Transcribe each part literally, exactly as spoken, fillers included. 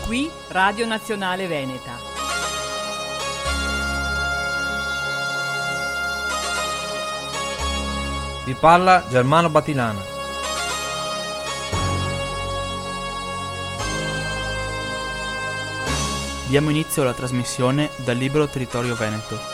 Qui Radio Nazionale Veneta. Vi parla Germano Batilana. Diamo inizio alla trasmissione dal libro Territorio Veneto.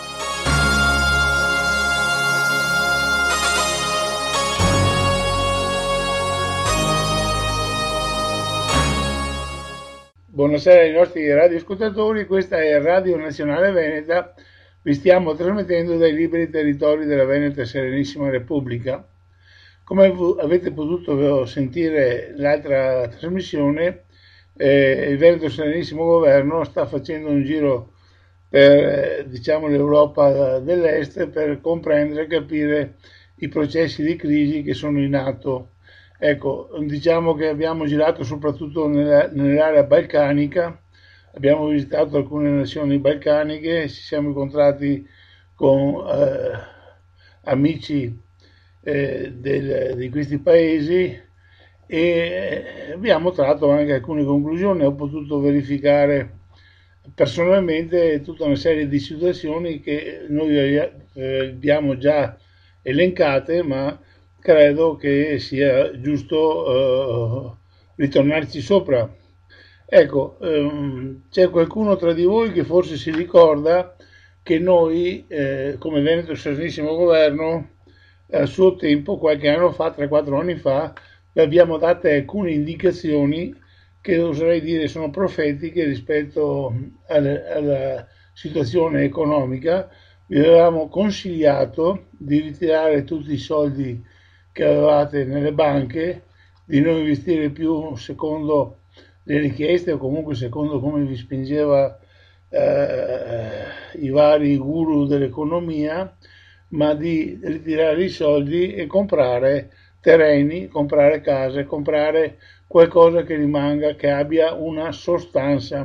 Buonasera ai nostri radioascoltatori, questa è Radio Nazionale Veneta, vi stiamo trasmettendo dai liberi territori della Veneta Serenissima Repubblica. Come avete potuto sentire l'altra trasmissione, eh, il Veneto Serenissimo Governo sta facendo un giro per eh, diciamo, l'Europa dell'Est per comprendere e capire i processi di crisi che sono in atto. Ecco, diciamo che abbiamo girato soprattutto nella, nell'area balcanica, abbiamo visitato alcune nazioni balcaniche, ci siamo incontrati con eh, amici eh, del, di questi paesi e abbiamo tratto anche alcune conclusioni. Ho potuto verificare personalmente tutta una serie di situazioni che noi eh, abbiamo già elencate, ma credo che sia giusto uh, ritornarci sopra. Ecco, um, c'è qualcuno tra di voi che forse si ricorda che noi, eh, come Veneto Serenissimo Governo, al suo tempo, qualche anno fa, tre quattro anni fa, vi abbiamo date alcune indicazioni che oserei dire sono profetiche rispetto alla, alla situazione economica. Vi avevamo consigliato di ritirare tutti i soldi che avevate nelle banche, di non investire più secondo le richieste o comunque secondo come vi spingeva eh, i vari guru dell'economia, ma di ritirare i soldi e comprare terreni, comprare case, comprare qualcosa che rimanga, che abbia una sostanza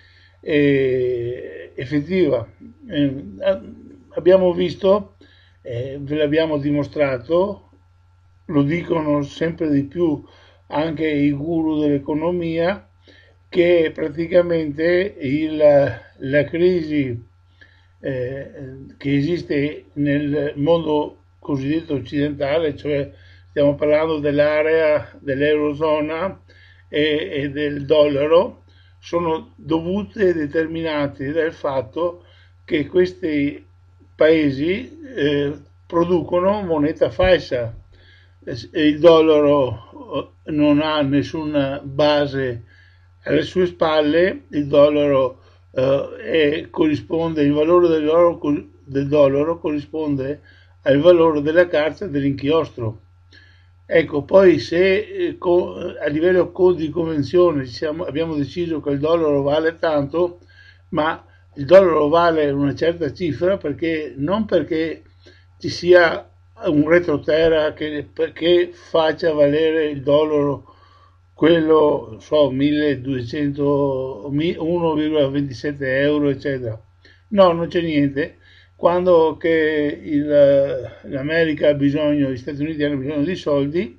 eh, effettiva. Eh, abbiamo visto, eh, ve l'abbiamo dimostrato, lo dicono sempre di più anche i guru dell'economia, che praticamente il, la crisi eh, che esiste nel mondo cosiddetto occidentale, cioè stiamo parlando dell'area dell'Eurozona e, e del dollaro, sono dovute e determinate dal fatto che questi paesi eh, producono moneta falsa. Il dollaro non ha nessuna base alle sue spalle, il dollaro eh, è, corrisponde, il valore del dollaro, del dollaro corrisponde al valore della carta dell'inchiostro. Ecco, poi se eh, co, a livello di convenzione siamo, abbiamo deciso che il dollaro vale tanto, ma il dollaro vale una certa cifra perché non perché ci sia un retroterra che, che faccia valere il dollaro quello, so, milleduecento, uno virgola ventisette euro, eccetera. No, non c'è niente. Quando che il, l'America ha bisogno, gli Stati Uniti hanno bisogno di soldi,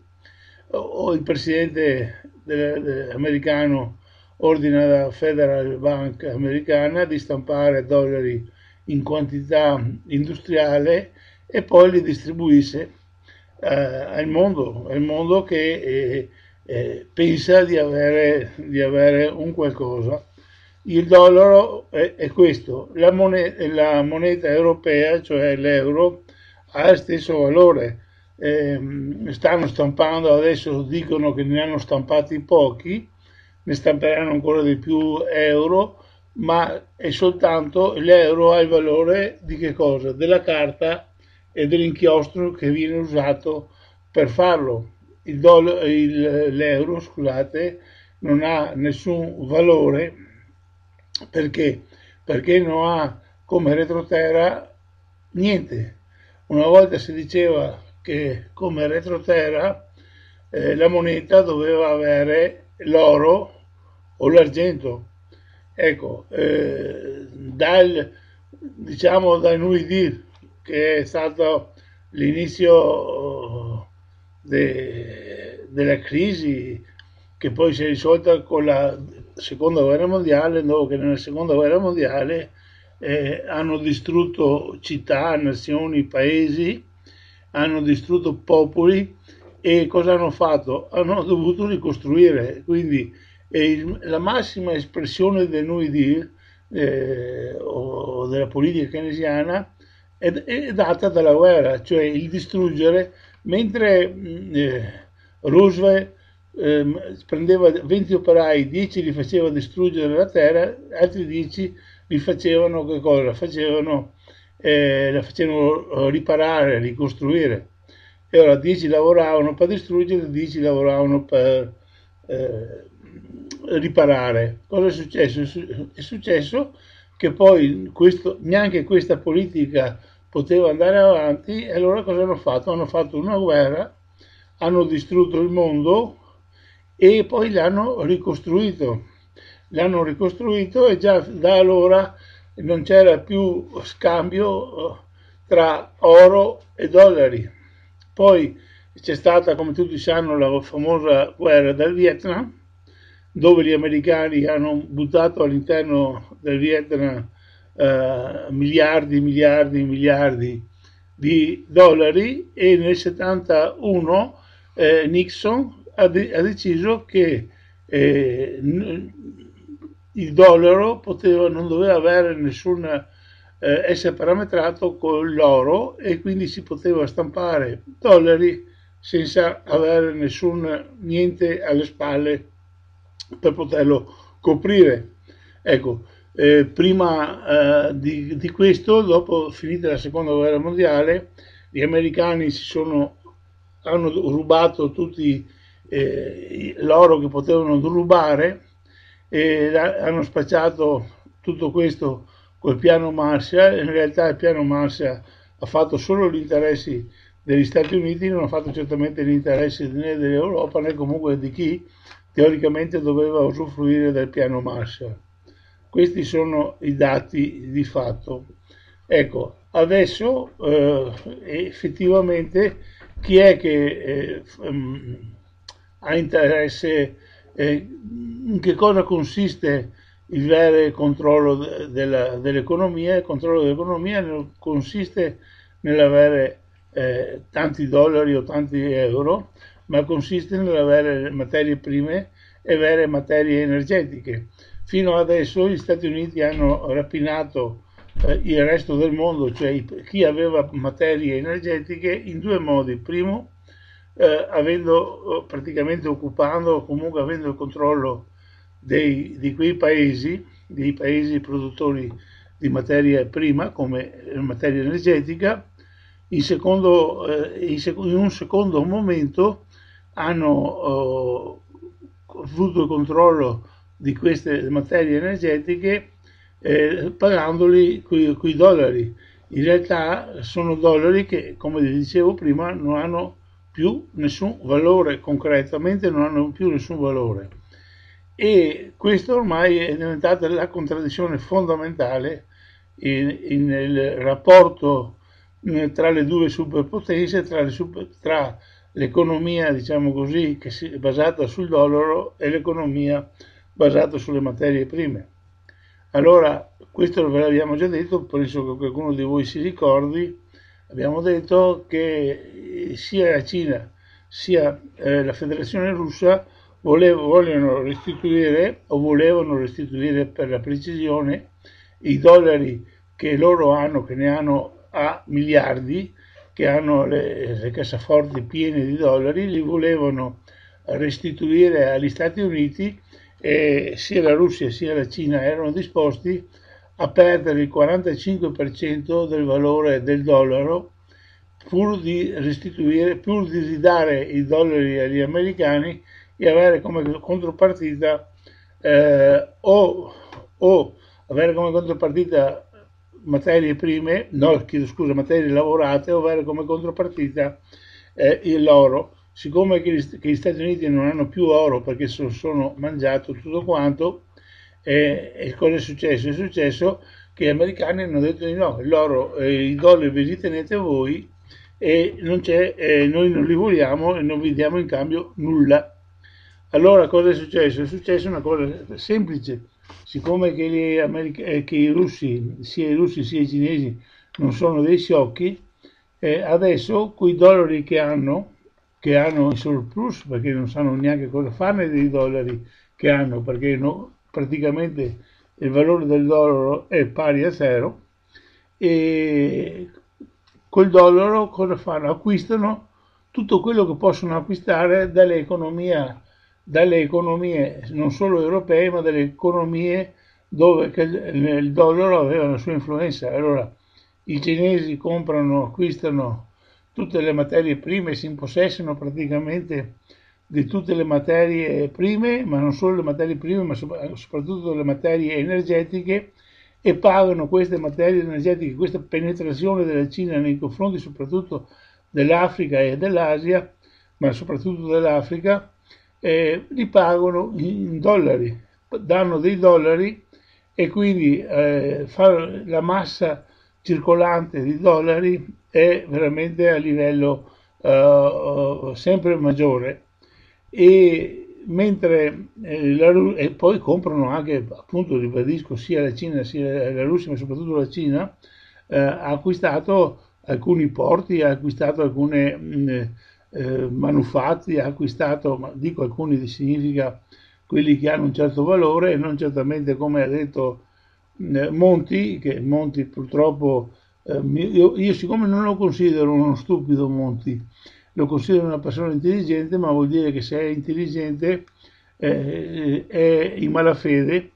o il presidente del, del, americano ordina alla Federal Bank americana di stampare dollari in quantità industriale e poi li distribuisce eh, al mondo, al mondo che eh, eh, pensa di avere, di avere un qualcosa. Il dollaro è, è questo, la moneta, la moneta europea, cioè l'euro, ha lo stesso valore. Eh, stanno stampando adesso, dicono che ne hanno stampati pochi, ne stamperanno ancora di più euro, ma è soltanto l'euro ha il valore di che cosa? Della carta e dell'inchiostro che viene usato per farlo. Il doll- il, l'euro, scusate, non ha nessun valore perché? Perché non ha come retroterra niente. Una volta si diceva che come retroterra eh, la moneta doveva avere l'oro o l'argento. Ecco, eh, dal diciamo da noi dir che è stato l'inizio de, della crisi che poi si è risolta con la seconda guerra mondiale, dopo che nella seconda guerra mondiale eh, hanno distrutto città, nazioni, paesi, hanno distrutto popoli, e cosa hanno fatto? Hanno dovuto ricostruire, quindi eh, il- la massima espressione del New Deal eh, o della politica keynesiana è, è data dalla guerra, cioè il distruggere, mentre mh, eh, Roosevelt ehm, prendeva venti operai, dieci li faceva distruggere la terra, altri dieci li facevano che cosa? Facevano, eh, la facevano riparare, ricostruire. E ora dieci lavoravano per distruggere, dieci lavoravano per eh, riparare. Cosa è successo? È su- è successo che poi questo- neanche questa politica poteva andare avanti, e allora cosa hanno fatto? Hanno fatto una guerra, hanno distrutto il mondo e poi l'hanno ricostruito. L'hanno ricostruito e già da allora non c'era più scambio eh, tra oro e dollari. Poi c'è stata, come tutti sanno, la famosa guerra del Vietnam, dove gli americani hanno buttato all'interno del Vietnam eh, miliardi, miliardi, miliardi di dollari, e nel settantuno eh, Nixon ha, de- ha deciso che eh, n- il dollaro poteva, non doveva avere nessuna eh, essere parametrato con l'oro, e quindi si poteva stampare dollari senza avere nessun niente alle spalle per poterlo coprire. Ecco, eh, prima eh, di, di questo, dopo finita la seconda guerra mondiale, gli americani si sono, hanno rubato tutti eh, l'oro che potevano rubare, e la- hanno spacciato tutto questo col piano Marshall. In realtà il piano Marshall ha fatto solo gli interessi degli Stati Uniti, non ha fatto certamente gli interessi né dell'Europa né comunque di chi teoricamente doveva usufruire del piano Marshall. Questi sono i dati di fatto. Ecco, adesso eh, effettivamente chi è che eh, f- mm, ha interesse, eh, in che cosa consiste il vero controllo de- della- dell'economia? Il controllo dell'economia non consiste nell'avere eh, tanti dollari o tanti euro, ma consiste nell'avere materie prime e vere materie energetiche. Fino adesso gli Stati Uniti hanno rapinato eh, il resto del mondo, cioè i- chi aveva materie energetiche, in due modi. Primo, eh, avendo eh, praticamente occupando o comunque avendo il controllo dei- di quei paesi, dei paesi produttori di materia prima come eh, materia energetica. In, secondo, eh, in, sec- in un secondo momento hanno eh, avuto il controllo di queste materie energetiche eh, pagandoli coi, coi dollari. In realtà sono dollari che, come vi dicevo prima, non hanno più nessun valore, concretamente non hanno più nessun valore. E questo ormai è diventata la contraddizione fondamentale in, in- nel rapporto eh, tra le due superpotenze, tra, le super- tra l'economia, diciamo così, che si, è basata sul dollaro, e l'economia basata sulle materie prime. Allora, questo ve l'abbiamo già detto, penso che qualcuno di voi si ricordi. Abbiamo detto che eh, sia la Cina sia eh, la Federazione Russa volev- vogliono restituire, o volevano restituire per la precisione, i dollari che loro hanno, che ne hanno a miliardi, che hanno le, le cassaforti piene di dollari, li volevano restituire agli Stati Uniti, e sia la Russia sia la Cina erano disposti a perdere il quarantacinque per cento del valore del dollaro pur di restituire, pur di ridare i dollari agli americani, e avere come contropartita eh, o, o avere come contropartita materie prime, no, chiedo scusa, materie lavorate, o avere come contropartita eh, l'oro. Siccome che gli, che gli Stati Uniti non hanno più oro perché sono, sono mangiato tutto quanto, eh, e cosa è successo? È successo che gli americani hanno detto di no, l'oro e i dollari ve li tenete voi, e non c'è, eh, noi non li vogliamo e non vi diamo in cambio nulla. Allora cosa è successo? È successa una cosa semplice, siccome che, gli Americ- eh, che i russi, sia i russi sia i cinesi non sono dei sciocchi, eh, adesso quei dollari che hanno, che hanno in surplus, perché non sanno neanche cosa farne dei dollari che hanno, perché no- praticamente il valore del dollaro è pari a zero, e col dollaro cosa fanno? Acquistano tutto quello che possono acquistare dalle economie, dalle economie non solo europee, ma dalle economie dove il dollaro aveva la sua influenza. Allora i cinesi comprano, acquistano tutte le materie prime, si impossessano praticamente di tutte le materie prime, ma non solo le materie prime, ma soprattutto le materie energetiche, e pagano queste materie energetiche, questa penetrazione della Cina nei confronti soprattutto dell'Africa e dell'Asia, ma soprattutto dell'Africa, eh, li pagano in dollari, danno dei dollari, e quindi eh, la massa circolante di dollari è veramente a livello uh, sempre maggiore, e mentre eh, la, e poi comprano anche, appunto ribadisco, sia la Cina sia la Russia, ma soprattutto la Cina eh, ha acquistato alcuni porti, ha acquistato alcune mh, eh, manufatti, ha acquistato, ma dico alcuni significa quelli che hanno un certo valore, e non certamente, come ha detto eh, Monti, che Monti purtroppo, eh, io, io siccome non lo considero uno stupido Monti, lo considero una persona intelligente, ma vuol dire che se è intelligente eh, è in malafede.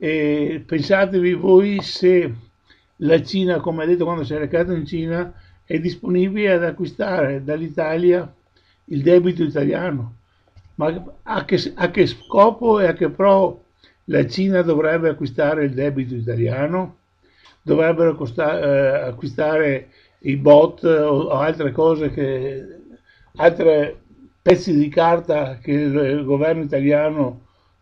E pensatevi voi se la Cina, come ha detto quando si è recato in Cina, è disponibile ad acquistare dall'Italia il debito italiano. Ma a che, a che scopo e a che pro la Cina dovrebbe acquistare il debito italiano? Dovrebbero costa, eh, acquistare i bot o, o altre cose, che altre pezzi di carta che il, il governo italiano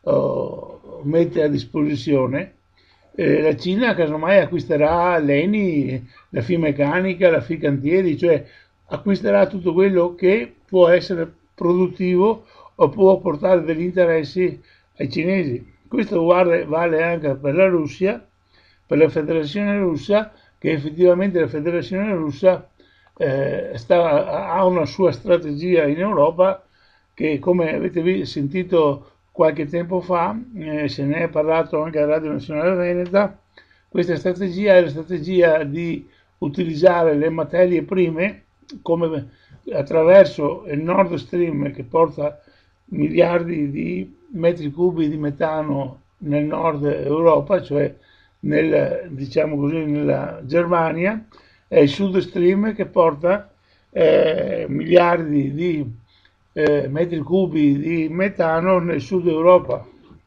uh, mette a disposizione. Eh, la Cina casomai acquisterà l'Eni, la Finmeccanica, la Fincantieri, cioè acquisterà tutto quello che può essere produttivo o può portare degli interessi ai cinesi. Questo vale, vale anche per la Russia, per la Federazione Russa, che effettivamente la Federazione Russa eh, sta, ha una sua strategia in Europa che, come avete sentito qualche tempo fa, eh, se ne è parlato anche a Radio Nazionale Veneta. Questa strategia è la strategia di utilizzare le materie prime come attraverso il Nord Stream, che porta miliardi di metri cubi di metano nel nord Europa, cioè nel, diciamo così, nella Germania, e il Sud Stream che porta eh, miliardi di eh, metri cubi di metano nel Sud Europa.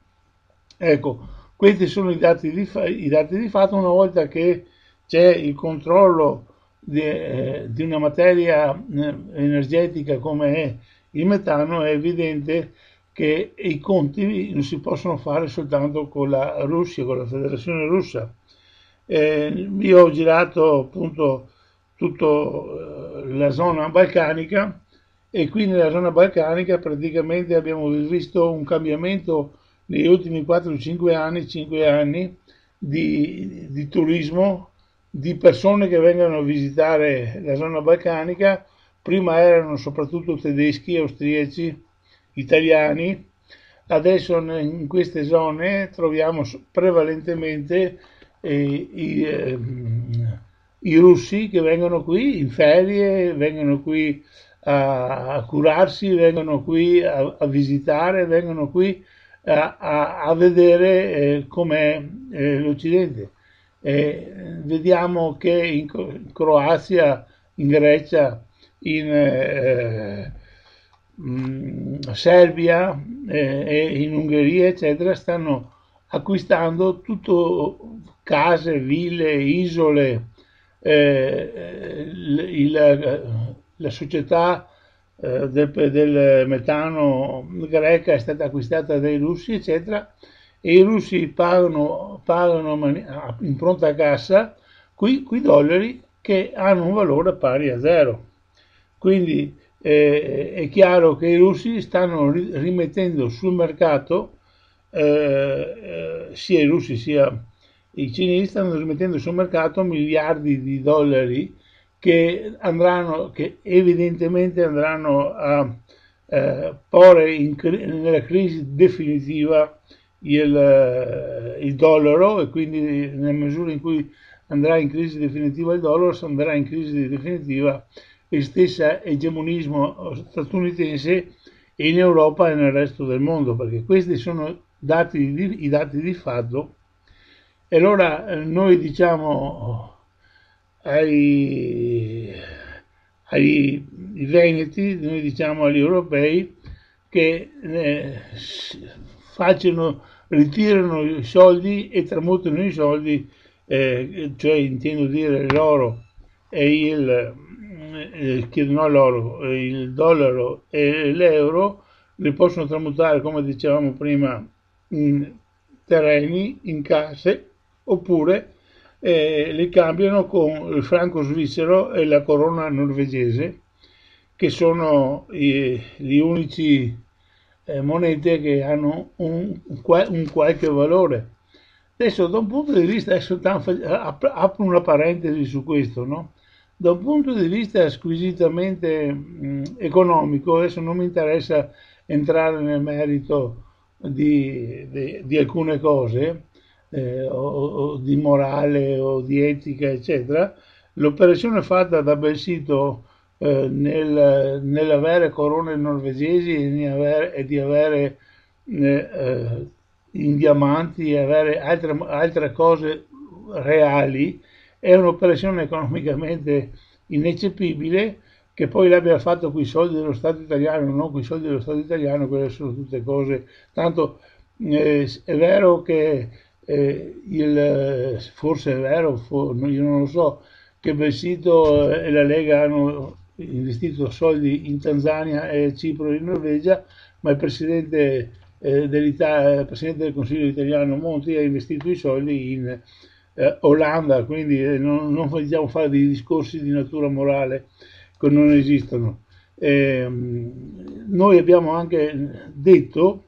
Ecco, questi sono i dati di, i dati di fatto. Una volta che c'è il controllo di, eh, di una materia eh, energetica come è il metano, è evidente che i conti non si possono fare soltanto con la Russia, con la Federazione Russa. Eh, io ho girato appunto tutta eh, la zona balcanica, e qui nella zona balcanica praticamente abbiamo visto un cambiamento negli ultimi quattro cinque anni, cinque anni di, di turismo, di persone che vengono a visitare la zona balcanica. Prima erano soprattutto tedeschi, austriaci, italiani. Adesso in queste zone troviamo prevalentemente eh, i, eh, i russi che vengono qui in ferie, vengono qui a, a curarsi, vengono qui a, a visitare, vengono qui a, a, a vedere eh, com'è eh, l'Occidente. Eh, vediamo che in, in Croazia, in Grecia, in eh, mh, Serbia eh, e in Ungheria, eccetera, stanno acquistando tutto, case, ville, isole. Eh, il, la società eh, del, del metano greca è stata acquistata dai russi, eccetera, e i russi pagano, pagano in pronta cassa quei, quei dollari che hanno un valore pari a zero. Quindi eh, è chiaro che i russi stanno ri- rimettendo sul mercato, eh, eh, sia i russi sia i cinesi stanno rimettendo sul mercato miliardi di dollari che andranno, che evidentemente andranno a eh, porre in cri- nella crisi definitiva il, eh, il dollaro, e quindi nella misura in cui andrà in crisi definitiva il dollaro, andrà in crisi definitiva il stesso egemonismo statunitense in Europa e nel resto del mondo, perché questi sono dati di, i dati di fatto. E allora eh, noi diciamo ai, ai veneti, noi diciamo agli europei che eh, facciano, ritirano i soldi e tramutano i soldi, eh, cioè intendo dire l'oro e il, eh, no, l'oro, il dollaro e l'euro, li possono tramutare, come dicevamo prima, in terreni, in case, oppure eh, li cambiano con il franco svizzero e la corona norvegese, che sono i, gli unici eh, monete che hanno un, un qualche valore. Adesso, da un punto di vista, adesso apro una parentesi su questo, no? Da un punto di vista squisitamente mh, economico, adesso non mi interessa entrare nel merito di, di, di alcune cose, eh, o, o di morale o di etica, eccetera. L'operazione fatta da Belsito eh, nel, nell'avere corone norvegesi e di avere, e di avere eh, eh, in diamanti e avere altre, altre cose reali è un'operazione economicamente ineccepibile. Che poi l'abbia fatto con i soldi dello Stato italiano, non con i soldi dello Stato italiano, quelle sono tutte cose. Tanto eh, è vero che eh, il, forse è vero, for, io non lo so, che Belsito e la Lega hanno investito soldi in Tanzania e Cipro e in Norvegia, ma il presidente, eh, dell'Italia, il presidente del Consiglio italiano Monti ha investito i soldi in eh, Olanda, quindi eh, non, non vogliamo fare dei discorsi di natura morale che non esistono. Eh, noi abbiamo anche detto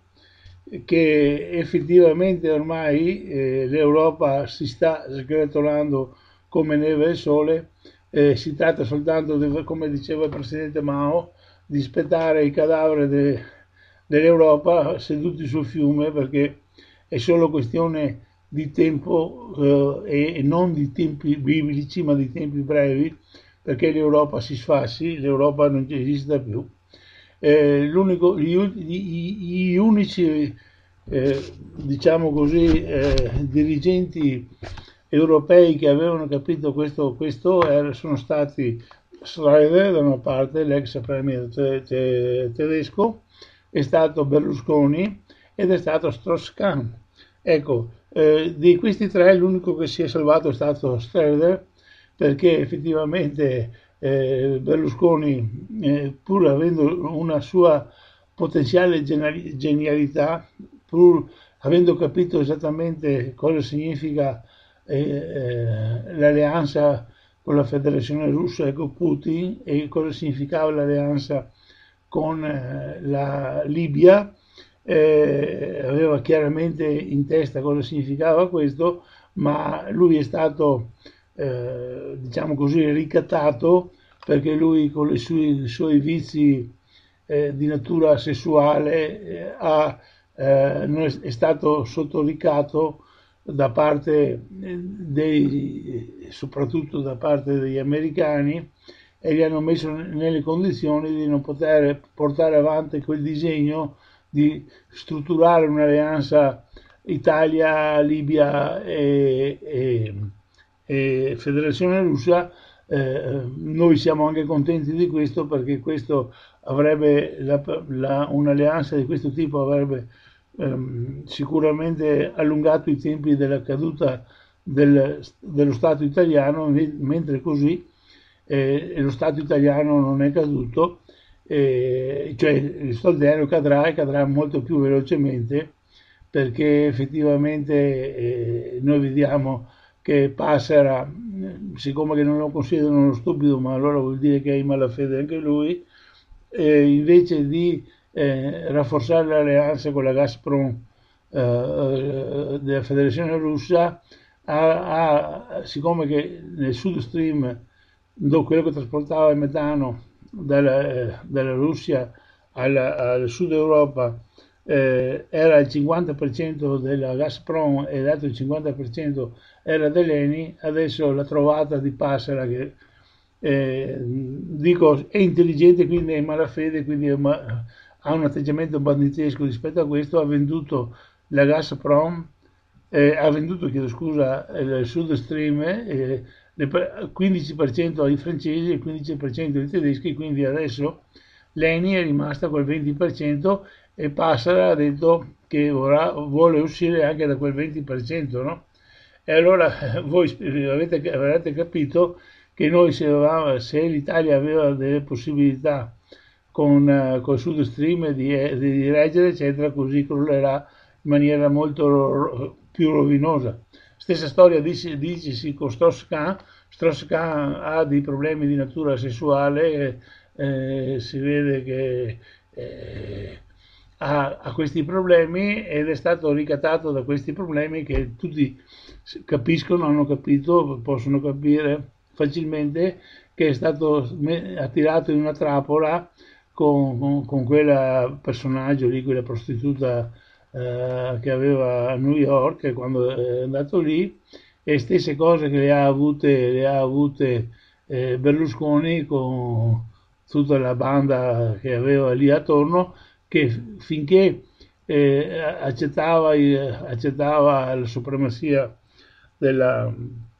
che effettivamente ormai eh, l'Europa si sta sgretolando come neve al sole, eh, si tratta soltanto, di, come diceva il presidente Mao, di spettare il cadavere de, dell'Europa seduti sul fiume, perché è solo questione di tempo eh, e non di tempi biblici, ma di tempi brevi, perché l'Europa si sfasci, l'Europa non esista più. Eh, l'unico, gli, gli, gli unici, eh, diciamo così, eh, dirigenti europei che avevano capito questo, questo era, sono stati Schroeder da una parte, l'ex premier te, te, tedesco, è stato Berlusconi ed è stato Strauss-Kahn. Ecco, eh, di questi tre l'unico che si è salvato è stato Schroeder, perché effettivamente eh, Berlusconi, eh, pur avendo una sua potenziale genialità, pur avendo capito esattamente cosa significa eh, eh, l'alleanza con la Federazione Russa e con Putin e cosa significava l'alleanza con eh, la Libia, eh, aveva chiaramente in testa cosa significava questo, ma lui è stato Eh, diciamo così ricattato, perché lui con i suoi, suoi vizi eh, di natura sessuale eh, ha, eh, non è, è stato sotto ricatto da parte dei, soprattutto da parte degli americani, e li hanno messo nelle condizioni di non poter portare avanti quel disegno di strutturare un'alleanza Italia, Libia e, e E Federazione Russa. Eh, noi siamo anche contenti di questo, perché questo avrebbe la, la, un'alleanza di questo tipo avrebbe ehm, sicuramente allungato i tempi della caduta del, dello Stato italiano, mentre così eh, lo Stato italiano non è caduto, eh, cioè lo Stato italiano cadrà e cadrà molto più velocemente, perché effettivamente eh, noi vediamo che Passera, siccome che non lo considerano uno stupido, ma allora vuol dire che è in malafede anche lui, eh, invece di eh, rafforzare l'alleanza con la Gazprom eh, eh, della Federazione Russa, ha, ha, siccome che nel Sud Stream, quello che trasportava il metano dalla, eh, dalla Russia alla, al Sud Europa, eh, era il cinquanta per cento della Gazprom e l'altro cinquanta per cento era dell'Eni, adesso la trovata di Passera, che eh, dico è intelligente, quindi è in malafede, quindi è ma, ha un atteggiamento banditesco rispetto a questo, ha venduto la Gazprom, eh, ha venduto, chiedo scusa, il Sud Stream, eh, il quindici per cento ai francesi e il quindici per cento ai tedeschi, quindi adesso l'Eni è rimasta col venti per cento e Passera ha detto che ora vuole uscire anche da quel venti per cento, no? E allora voi avete, avrete capito che noi se, avevamo, se l'Italia aveva delle possibilità con, uh, con Sud Stream di, di reggere, eccetera, così crollerà in maniera molto ro- più rovinosa. Stessa storia dice, dicesi con Strauss-Kahn. Strauss-Kahn ha dei problemi di natura sessuale, eh, si vede che eh, ha, ha questi problemi ed è stato ricattato da questi problemi che tutti capiscono, hanno capito, possono capire facilmente che è stato attirato in una trappola con, con, con quella personaggio lì, quella prostituta eh, che aveva a New York quando è andato lì, e stesse cose che le ha avute, le ha avute eh, Berlusconi con tutta la banda che aveva lì attorno, che finché eh, accettava, accettava la supremazia della,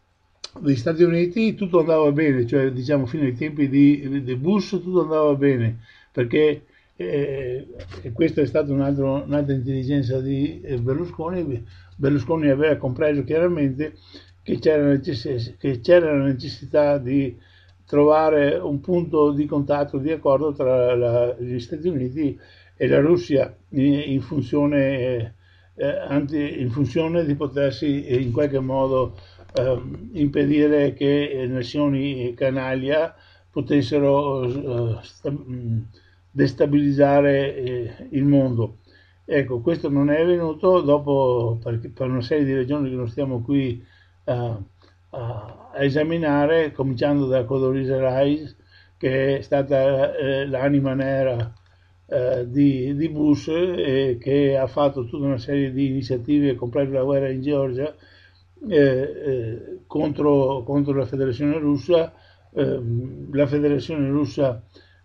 degli Stati Uniti, tutto andava bene, cioè diciamo fino ai tempi di, di Bush tutto andava bene, perché eh, e questa è stata un altro, un'altra intelligenza di Berlusconi. Berlusconi aveva compreso chiaramente che c'era, necess- che c'era la necessità di trovare un punto di contatto, di accordo tra la, gli Stati Uniti e la Russia in, in, funzione, eh, anti, in funzione di potersi in qualche modo eh, impedire che nazioni canaglia potessero eh, sta, destabilizzare eh, il mondo. Ecco, questo non è avvenuto dopo, perché, per una serie di ragioni che non stiamo qui a, a, a esaminare, cominciando da Condoleezza Rice, che è stata eh, l'anima nera eh, di, di Bush, e che ha fatto tutta una serie di iniziative, compresa la guerra in Georgia, eh, eh, contro, contro la Federazione Russa. Eh, la Federazione Russa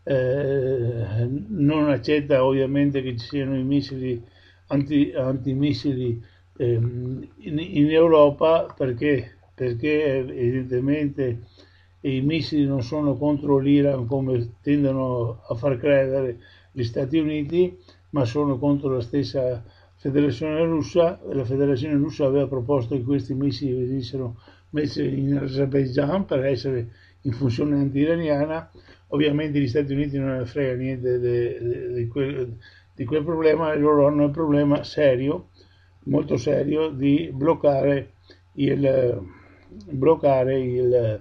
eh, non accetta ovviamente che ci siano i missili anti, antimissili eh, in, in Europa, perché, perché evidentemente i missili non sono contro l'Iran come tendono a far credere gli Stati Uniti, ma sono contro la stessa Federazione Russa. La Federazione Russa aveva proposto che questi missili venissero messi in Azerbaijan per essere in funzione anti-iraniana. Ovviamente gli Stati Uniti non ne frega niente di quel, di quel problema, e loro hanno un problema serio, molto serio, di bloccare, il, bloccare il,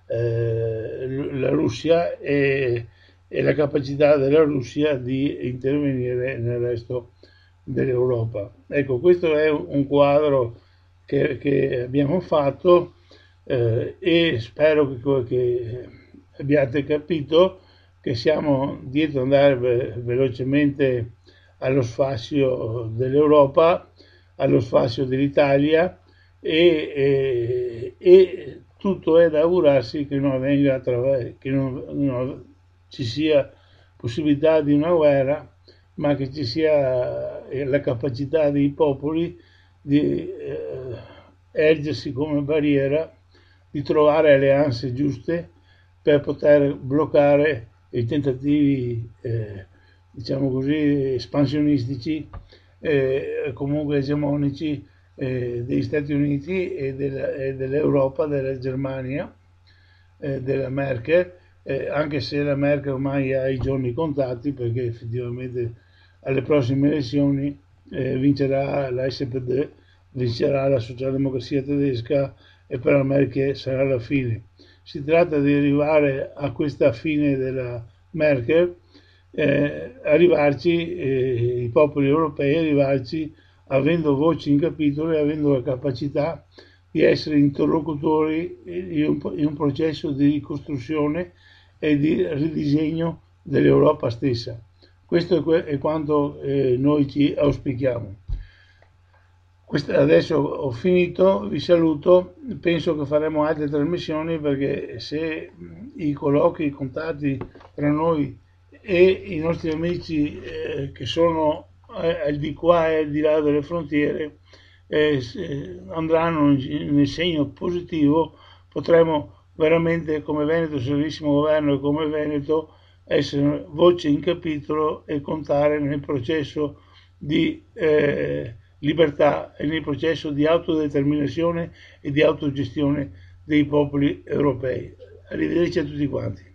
eh, la Russia e, e la capacità della Russia di intervenire nel resto dell'Europa. Ecco, questo è un quadro che, che abbiamo fatto eh, e spero che, che abbiate capito che siamo dietro andare ve- velocemente allo sfascio dell'Europa, allo sfascio dell'Italia, e, e, e tutto è da augurarsi che non avvenga attraverso, che non, non ci sia possibilità di una guerra, ma che ci sia la capacità dei popoli di eh, ergersi come barriera, di trovare alleanze giuste per poter bloccare i tentativi, eh, diciamo così, espansionistici, eh, comunque egemonici, eh, degli Stati Uniti e, della, e dell'Europa, della Germania, eh, della Merkel, eh, anche se la Merkel ormai ha i giorni contati, perché effettivamente alle prossime elezioni eh, vincerà la S P D, vincerà la socialdemocrazia tedesca, e per la Merkel sarà la fine. Si tratta di arrivare a questa fine della Merkel eh, arrivarci, eh, i popoli europei, arrivarci avendo voce in capitolo e avendo la capacità di essere interlocutori in un, in un processo di ricostruzione e di ridisegno dell'Europa stessa. Questo è, que- è quanto eh, noi ci auspichiamo. Questa, adesso ho finito, vi saluto, penso che faremo altre trasmissioni perché se i colloqui, i contatti tra noi e i nostri amici eh, che sono eh, al di qua e al di là delle frontiere eh, andranno nel segno positivo, potremo veramente come Veneto Servizio Governo e come Veneto essere voce in capitolo e contare nel processo di eh, libertà e nel processo di autodeterminazione e di autogestione dei popoli europei. Arrivederci a tutti quanti.